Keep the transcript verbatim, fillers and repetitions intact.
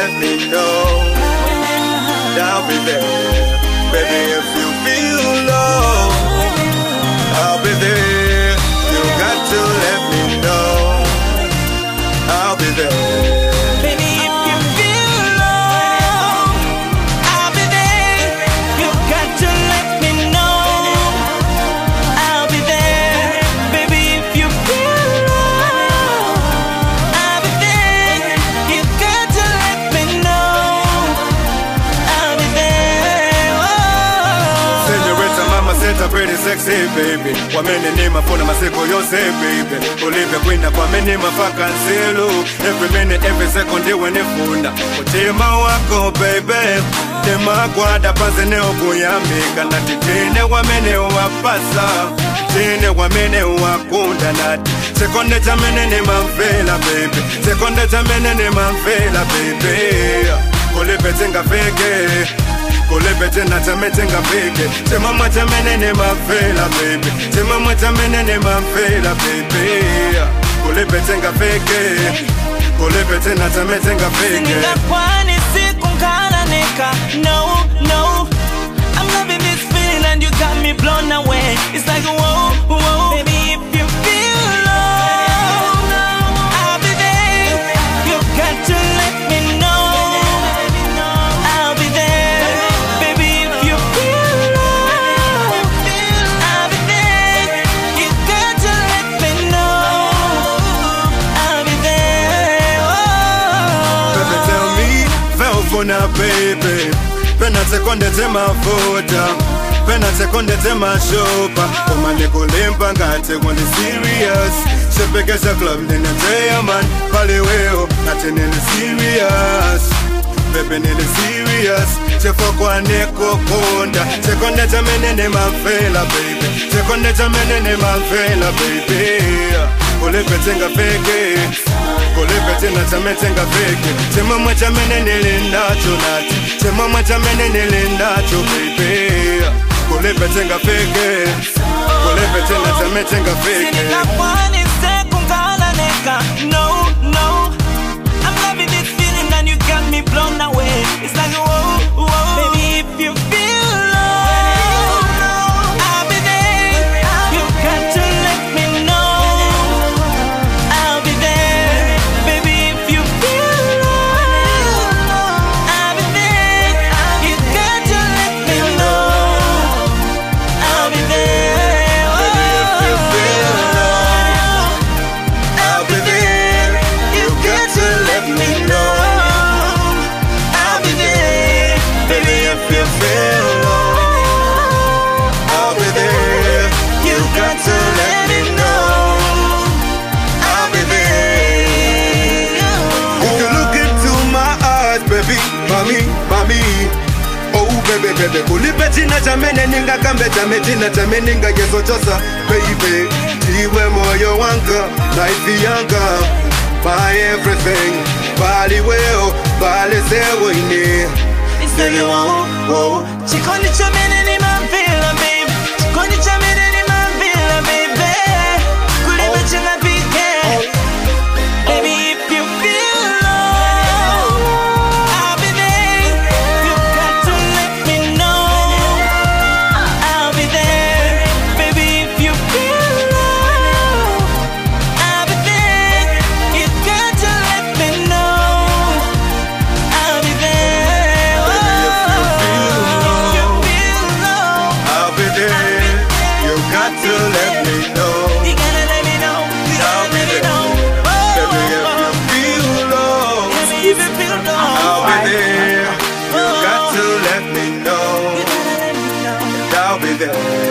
let me know. I'll be there. Baby, if you feel low, I'll be there. You got to let me know. I'll be there. Baby, if you feel low, I'll be there. You got to let me know. I'll be there. Baby, if you feel low, I'll be there. You got to let me know. I'll be there. Oh. Senorita mama seta pretty sexy baby. Wamene ni mafuna masiko yose baby. Ulive kwina kwa mene mafaka nsilu. Every minute, every second you wanifunda. Utima wako baby. Tema kwa da panse ne okuyamika. Nati tine wamene wapasa. Tine wamene wakunda nati. Sekonde chamene ni mafela baby. Sekonde chamene ni mafela baby. Ulive tinga fake. Kolebete na tamete nga fake. Tema mwa tamene ne mafela baby. Tema mwa tamene ne mafela baby. Kolebete nga fake. Kolebete na tamete nga fake. Singa kwani siku nkala neka. No, no, I'm loving this feeling and you got me blown away. It's like whoa, whoa. Baby, if you feel low, I'll be there. You got to let me know. I'll be there. Baby, if you feel low, I'll be there. You got to let me know. I'll be there. Oh. Baby, tell me, fell for now, baby. Pena sekonde tema foda. Pena sekonde tema shopa. Oma nikulimpa ngate wani serious. Shepekesha club nina teya man. Pali weo, nate nili serious. Baby nili serious. Chefo kwa neko konda. Sekonde chamene ne mafela baby. Sekonde chamene ne mafela baby. Kolebete nga fake. Kolebete na chamete nga fake. Tema mwa chamene nilindacho nati. Tema mwa chamene nilindacho baby. Kolebete nga fake. Kolebete na chamete nga fake. Singa kwani siku nkala neka. No, no, I'm loving this feeling and you got me blown away. It's like whoa, whoa. Baby, if you feel low, I'll be there. You got to let me know. I'll be there. Baby, if you feel low, I'll be there. You got to let me know. I'll be there. Baby, if you feel low, I'll be there. You got to let me know. I'll be there. Baby, if you feel low, I'll be there. You got to let me know. I'll be there. If you look into my eyes, baby, mami, mami. Oh, baby, baby. Kulipeti na chamene ninga kambe chameti na chamene ninga yeso chosa, baby. Tiwe moyo wanga, life yanga. My everything, bali weo, bali sewo ine. It's like whoa, whoa. Chikoni chamene ni mavila, baby. Chikoni chamene ni mavila, baby. Kulipeti na pike. Baby, if you feel low, I'll be there. You got to let me know. I'll be there. Baby, if you feel low, I'll be there. You got to let me know. I'll be there. If you feel low, I'll be there. You got to let me know. you gotta let me know. You I'll gotta be let me there. know. Baby, if you feel low, Baby, if you feel low, I'll be there. You got to let me know. you gotta let me know. I'll be there.